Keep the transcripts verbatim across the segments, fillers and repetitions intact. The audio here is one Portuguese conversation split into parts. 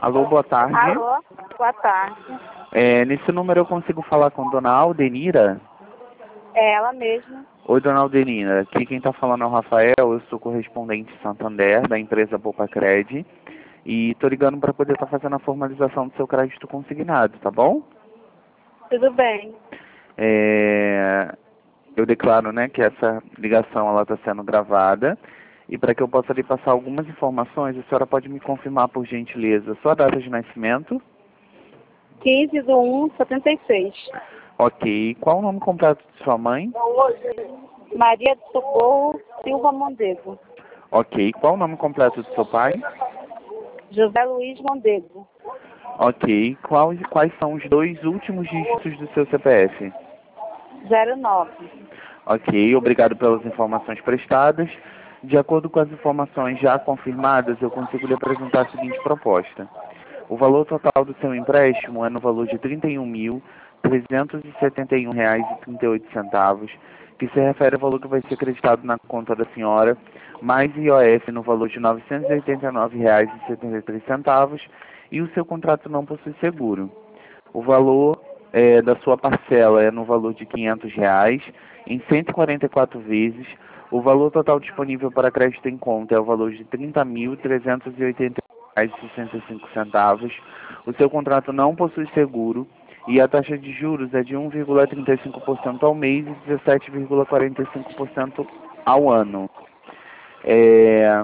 Alô, boa tarde. Alô, boa tarde. É, nesse número eu consigo falar com Dona Aldenira? É ela mesma. Oi, Dona Aldenira. Aqui quem está falando é o Rafael. Eu sou correspondente Santander, da empresa Boopacred. E tô ligando para poder estar fazendo a formalização do seu crédito consignado, tá bom? Tudo bem. É, eu declaro, né, que essa ligação ela está sendo gravada. E para que eu possa lhe passar algumas informações, a senhora pode me confirmar, por gentileza, sua data de nascimento? quinze de um de setenta e seis. Ok. Qual o nome completo de sua mãe? Maria de Socorro Silva Mondego. Ok. Qual o nome completo do seu pai? José Luiz Mondego. Ok. Qual, quais são os dois últimos dígitos do seu C P F? zero nove. Ok. Obrigado pelas informações prestadas. De acordo com as informações já confirmadas, eu consigo lhe apresentar a seguinte proposta. O valor total do seu empréstimo é no valor de trinta e um mil, trezentos e setenta e um reais e trinta e oito centavos, que se refere ao valor que vai ser acreditado na conta da senhora, mais I O F no valor de novecentos e oitenta e nove reais e setenta e três centavos, e o seu contrato não possui seguro. O valor é, da sua parcela é no valor de quinhentos reais, em cento e quarenta e quatro vezes. O valor total disponível para crédito em conta é o valor de trinta mil, trezentos e oitenta reais e sessenta e cinco centavos. O seu contrato não possui seguro e a taxa de juros é de um vírgula trinta e cinco por cento ao mês e dezessete vírgula quarenta e cinco por cento ao ano. É,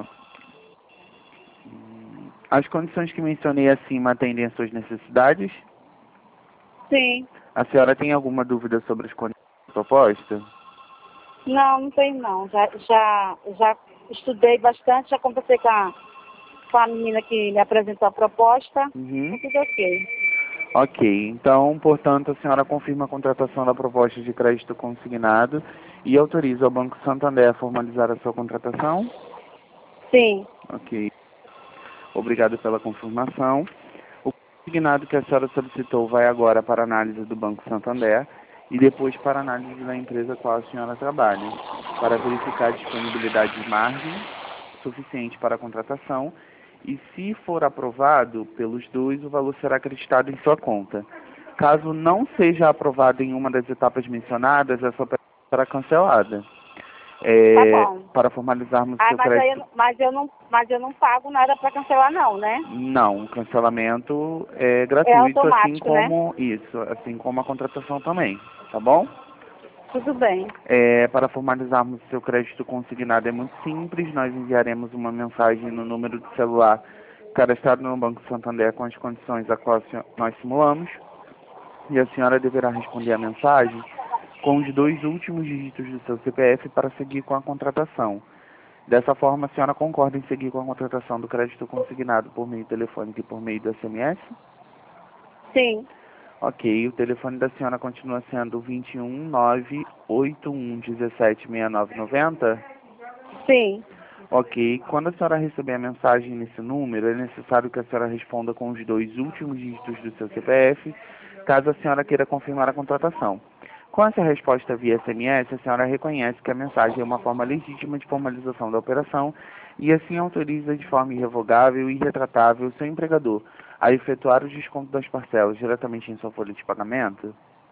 As condições que mencionei acima atendem às suas necessidades? Sim. A senhora tem alguma dúvida sobre as condições da proposta? Não, não tem não. Já, já, já estudei bastante, já conversei com a, com a menina que me apresentou a proposta. Uhum. Tudo ok. Ok, então, portanto, a senhora confirma a contratação da proposta de crédito consignado e autoriza o Banco Santander a formalizar a sua contratação? Sim. Ok, obrigado pela confirmação. O consignado que a senhora solicitou vai agora para análise do Banco Santander e depois para análise da empresa com a senhora trabalha, para verificar a disponibilidade de margem suficiente para a contratação e, se for aprovado pelos dois, o valor será acreditado em sua conta. Caso não seja aprovado em uma das etapas mencionadas, essa operação será cancelada. Tá É, bom. para formalizarmos o Ah, seu mas, aí, crédito. eu- mas, eu não, mas eu não pago nada para cancelar não, né? Não, o cancelamento é É gratuito, assim automático, né? como isso, assim como a contratação também, tá bom? Tudo bem. É, para formalizarmos o seu crédito consignado é muito simples, nós enviaremos uma mensagem no número de celular cadastrado no Banco Santander com as condições a qual nós simulamos, e a senhora deverá responder a mensagem com os dois últimos dígitos do seu C P F para seguir com a contratação. Dessa forma, a senhora concorda em seguir com a contratação do crédito consignado por meio telefônico e por meio do S M S? Sim. Ok, o telefone da senhora continua sendo vinte e um, nove oito um, dezessete, sessenta e nove, noventa? Sim. Ok, quando a senhora receber a mensagem nesse número, é necessário que a senhora responda com os dois últimos dígitos do seu C P F, caso a senhora queira confirmar a contratação. Com essa resposta via S M S, a senhora reconhece que a mensagem é uma forma legítima de formalização da operação e assim autoriza de forma irrevogável e irretratável o seu empregador a efetuar o desconto das parcelas diretamente em sua folha de pagamento?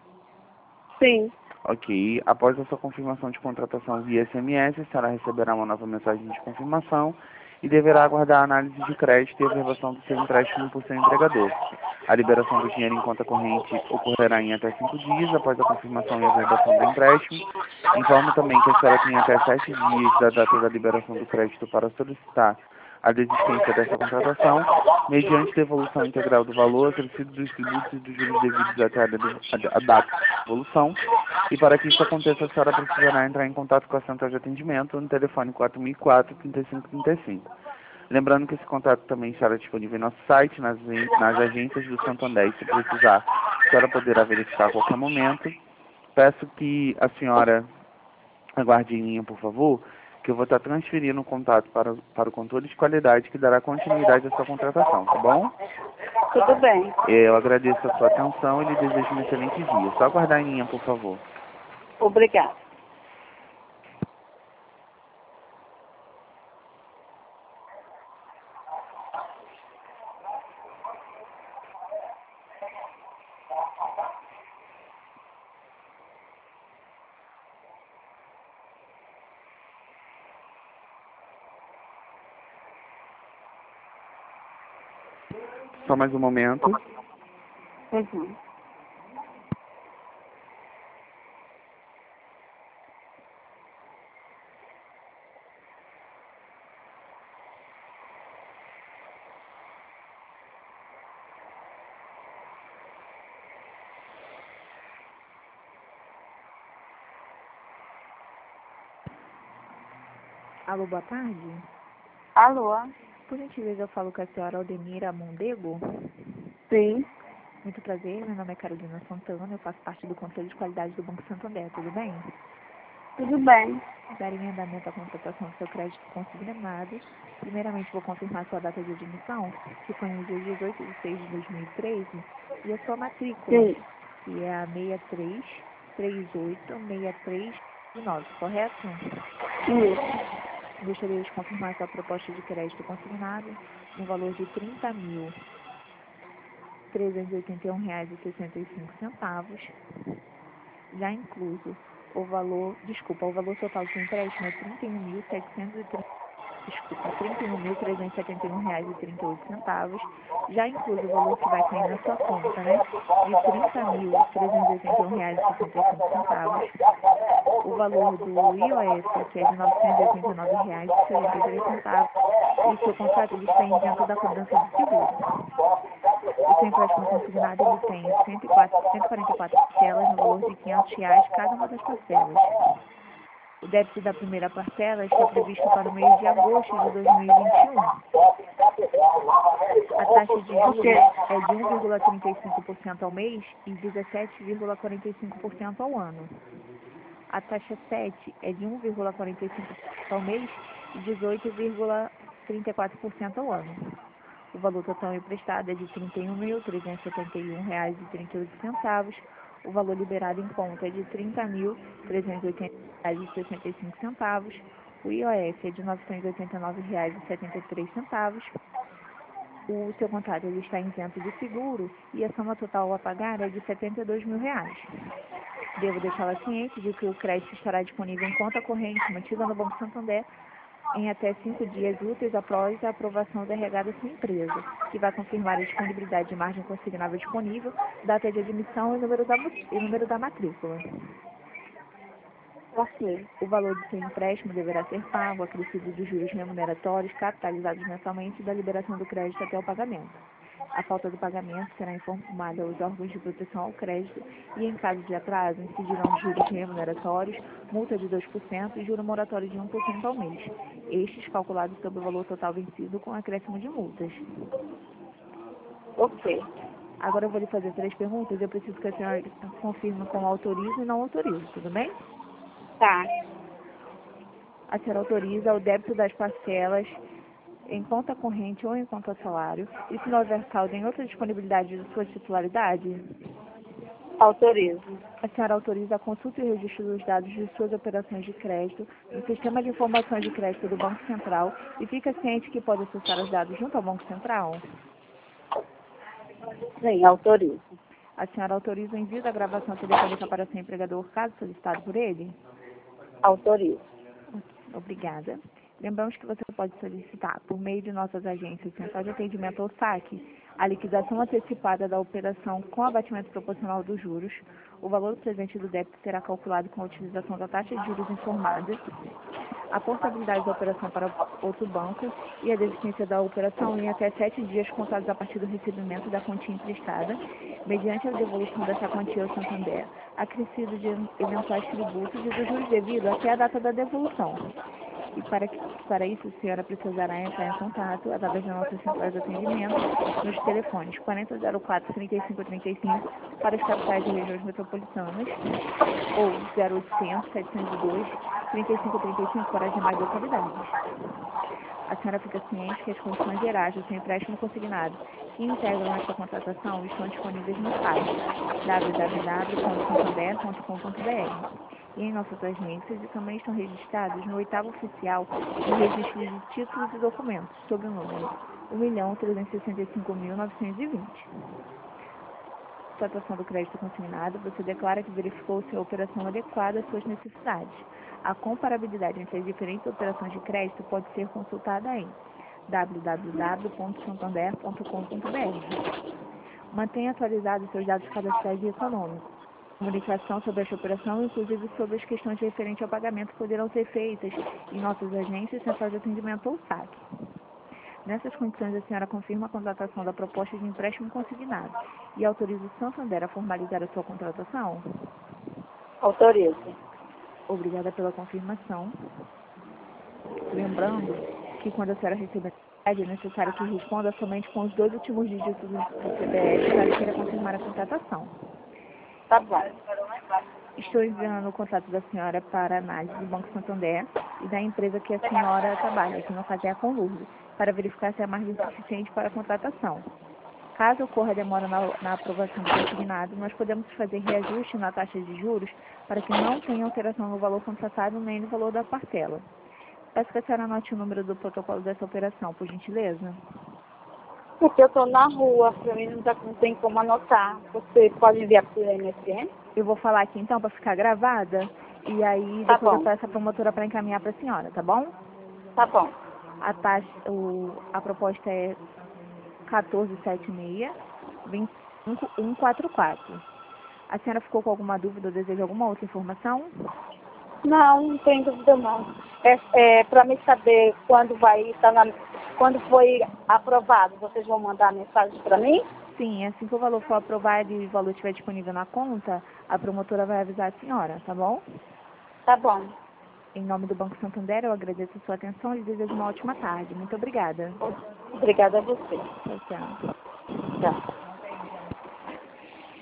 Sim. Ok. Após a sua confirmação de contratação via S M S, a senhora receberá uma nova mensagem de confirmação e deverá aguardar a análise de crédito e a averbação do seu empréstimo por seu empregador. A liberação do dinheiro em conta corrente ocorrerá em até cinco dias após a confirmação e averbação do empréstimo. Informo também que a senhora tem até sete dias da data da liberação do crédito para solicitar a desistência dessa contratação, mediante devolução integral do valor acrescido dos tributos e dos juros devidos até a, de- a, a data de devolução. E para que isso aconteça, a senhora precisará entrar em contato com a central de atendimento no telefone quatro mil e quatro, trinta e cinco trinta e cinco. Lembrando que esse contato também estará disponível em nosso site, nas, nas agências do Santander. E se precisar, a senhora poderá verificar a qualquer momento. Peço que a senhora aguarde em linha, por favor, que eu vou estar transferindo o contato para, para o controle de qualidade que dará continuidade à sua contratação, tá bom? Tudo bem. Eu agradeço a sua atenção e lhe desejo um excelente dia. Só aguardar em linha, por favor. Obrigada. Só mais um momento. Pois não. Alô, boa tarde. Alô? Por gentileza, eu falo com a senhora Aldemira Mondego. Sim, Muito prazer, meu nome é Carolina Santana, eu faço parte do Conselho de Qualidade do Banco Santander, tudo bem? tudo bem. Darem andamento à contratação do seu crédito consignado. Primeiramente, vou confirmar sua data de admissão, que foi no dia dezoito de seis de dois mil e treze, e a sua matrícula, Sim, que é a seis três três oito seis três nove, correto? isso. Gostaria de confirmar sua proposta de crédito consignado no valor de trinta mil trezentos e oitenta e um reais e sessenta e cinco centavos, já incluso o valor, desculpa, o valor total do seu empréstimo é trinta e um mil setecentos e trinta, desculpa, trinta e um mil trezentos e setenta e um reais e trinta e oito centavos, já incluso o valor que vai cair na sua conta, né, de trinta mil trezentos e oitenta e um reais e sessenta e cinco centavos, o valor do I O F, que é de novecentos e oitenta e nove reais e setenta e três centavos, e seu contrato ele está isento da cobrança de seguro. O seu empréstimo consignado ele tem cento e quatro, cento e quarenta e quatro parcelas no valor de quinhentos reais cada uma das parcelas. O débito da primeira parcela está previsto para o mês de agosto de dois mil e vinte e um. A taxa de juros Ok. é de um vírgula trinta e cinco por cento ao mês e dezessete vírgula quarenta e cinco por cento ao ano. A taxa sete é de um vírgula quarenta e cinco por cento ao mês e dezoito vírgula trinta e quatro por cento ao ano. O valor total emprestado é de trinta e um mil trezentos e setenta e um reais e trinta e oito centavos. O valor liberado em conta é de trinta mil trezentos e oitenta reais e sessenta e cinco centavos. O I O F é de novecentos e oitenta e nove reais e setenta e três centavos. O seu contrato ele está isento de seguro e a soma total a pagar é de setenta e dois mil reais. Devo deixá-la ciente de que o crédito estará disponível em conta corrente mantida no Banco Santander em até cinco dias úteis após a aprovação da R H da sua empresa, que vai confirmar a disponibilidade de margem consignável disponível, data de admissão e número da, mu- e número da matrícula. Ok. O valor do seu empréstimo deverá ser pago, acrescido dos juros remuneratórios capitalizados mensalmente e da liberação do crédito até o pagamento. A falta do pagamento será informada aos órgãos de proteção ao crédito e, em caso de atraso, incidirão juros remuneratórios, multa de dois por cento e juro moratório de um por cento ao mês, estes calculados sobre o valor total vencido com acréscimo de multas. Ok. Agora eu vou lhe fazer três perguntas, eu preciso que a senhora confirme com autorizo e não autorizo, tudo bem? Tá. A senhora autoriza o débito das parcelas em conta corrente ou em conta salário, e se não houver saldo em outra disponibilidade de sua titularidade, Autorizo. a senhora autoriza a consulta e registro dos dados de suas operações de crédito no Sistema de Informações de Crédito do Banco Central e fica ciente que pode acessar os dados junto ao Banco Central? Sim, autorizo. A senhora autoriza o envio da gravação telefônica para seu empregador, caso solicitado por ele? Autorizo. Obrigada. Lembramos que você pode solicitar, por meio de nossas agências Central de Atendimento ou saque, a liquidação antecipada da operação com abatimento proporcional dos juros. O valor presente do débito será calculado com a utilização da taxa de juros informada, a portabilidade da operação para outro banco e a desistência da operação em até sete dias contados a partir do recebimento da quantia emprestada, mediante a devolução dessa quantia ao Santander, acrescido de eventuais tributos e dos juros devidos até a data da devolução. E para, que, para isso, a senhora precisará entrar em contato através da nossa central de atendimento nos telefones quarenta zero quatro, trinta e cinco trinta e cinco para as capitais e regiões metropolitanas ou zero oitocentos, setecentos e dois, trinta e cinco trinta e cinco para as demais localidades. A senhora fica ciente que as condições gerais do seu empréstimo consignado que integram esta contratação estão disponíveis no site w w w ponto santander ponto com ponto b r e em nossas agências e também estão registrados no oitavo oficial de registro de títulos e documentos, sob o número um milhão trezentos e sessenta e cinco mil novecentos e vinte. Tratação do crédito consignado, você declara que verificou se a operação adequada às suas necessidades. A comparabilidade entre as diferentes operações de crédito pode ser consultada em w w w ponto santander ponto com ponto b r. Mantenha atualizados seus dados cadastrais e econômicos. Comunicação sobre esta operação, inclusive sobre as questões referentes ao pagamento, poderão ser feitas em nossas agências, central de atendimento ou saque. Nessas condições, a senhora confirma a contratação da proposta de empréstimo consignado e autoriza o Santander a formalizar a sua contratação? Autorizo. Obrigada pela confirmação. Lembrando que quando a senhora receber a mensagem, é necessário que responda somente com os dois últimos dígitos do C P F caso queira confirmar a contratação. Tá bom. Estou enviando o contato da senhora para análise do Banco Santander e da empresa que a senhora trabalha, que no caso é a Conlurb, para verificar se é margem suficiente para a contratação. Caso ocorra demora na, na aprovação do consignado, nós podemos fazer reajuste na taxa de juros para que não tenha alteração no valor contratado nem no valor da parcela. Peço que a senhora anote o número do protocolo dessa operação, por gentileza. Porque eu estou na rua, para mim não, tá, não tem como anotar. Você pode enviar por M S N? Eu vou falar aqui então para ficar gravada e aí Tá depois bom. eu peço a promotora para encaminhar para a senhora, tá bom? Tá bom. A taxa, o, a proposta é quatorze setenta e seis, vinte e cinco, cento e quarenta e quatro. A senhora ficou com alguma dúvida ou deseja alguma outra informação? Não, não tem dúvida não. É, é para me saber quando vai estar na, quando foi aprovado, vocês vão mandar mensagem para mim? Sim, assim que o valor for aprovado e o valor estiver disponível na conta, a promotora vai avisar a senhora, tá bom? Tá bom. Em nome do Banco Santander, eu agradeço a sua atenção e desejo uma ótima tarde. Muito obrigada. Obrigada a você. Tchau, tchau. Tchau.